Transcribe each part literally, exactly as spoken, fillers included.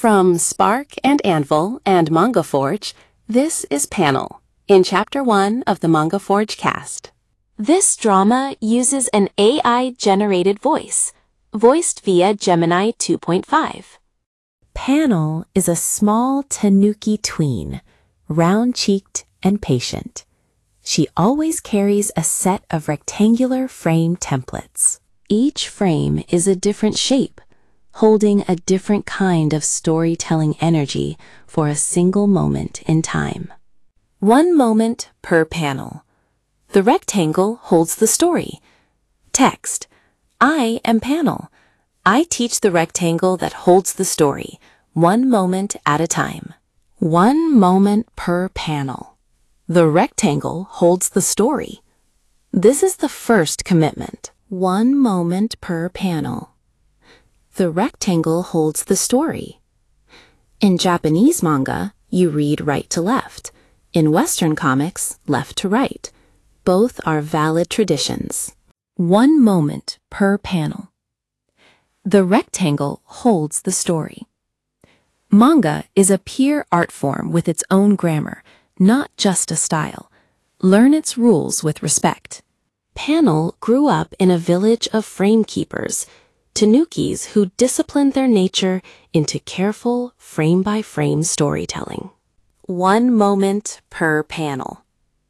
From Spark and Anvil and MangaForge, this is Panel, in Chapter one of the MangaForge cast. This drama uses an A I-generated voice, voiced via Gemini two point five. Panel is a small tanuki tween, round-cheeked and patient. She always carries a set of rectangular frame templates. Each frame is a different shape, holding a different kind of storytelling energy for a single moment in time. One moment per panel. The rectangle holds the story. Text: I am Panel. I teach the rectangle that holds the story, one moment at a time. One moment per panel. The rectangle holds the story. This is the first commitment. One moment per panel. The rectangle holds the story. In Japanese manga, you read right to left. In Western comics, left to right. Both are valid traditions. One moment per panel. The rectangle holds the story. Manga is a pure art form with its own grammar, not just a style. Learn its rules with respect. Panel grew up in a village of frame keepers, tanukis who disciplined their nature into careful frame-by-frame storytelling. One moment per panel.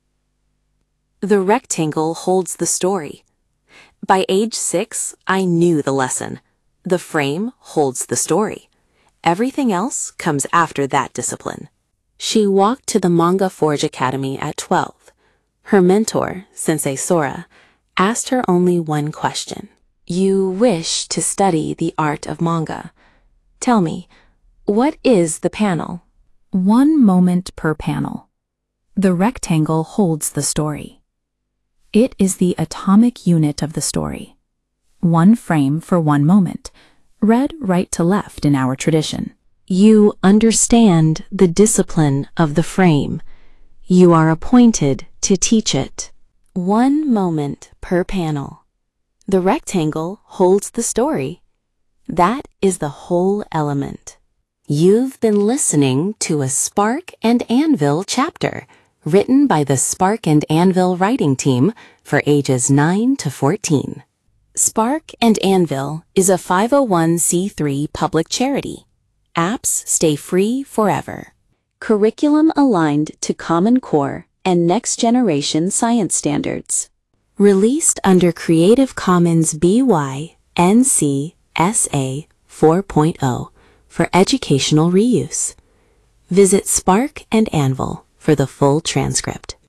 The rectangle holds the story. By age six, I knew the lesson. The frame holds the story. Everything else comes after that discipline. She walked to the MangaForge Academy at twelve. Her mentor, Sensei Sora, asked her only one question. You wish to study the art of manga. Tell me, what is the panel? One moment per panel. The rectangle holds the story. It is the atomic unit of the story. One frame for one moment, read right to left in our tradition. You understand the discipline of the frame. You are appointed to teach it. One moment per panel. The rectangle holds the story. That is the whole element. You've been listening to a Spark and Anvil chapter, written by the Spark and Anvil writing team for ages nine to fourteen. Spark and Anvil is a five oh one c three public charity. Apps stay free forever. Curriculum aligned to Common Core and next generation science standards. Released under Creative Commons B Y N C S A four point oh for educational reuse. Visit Spark and Anvil for the full transcript.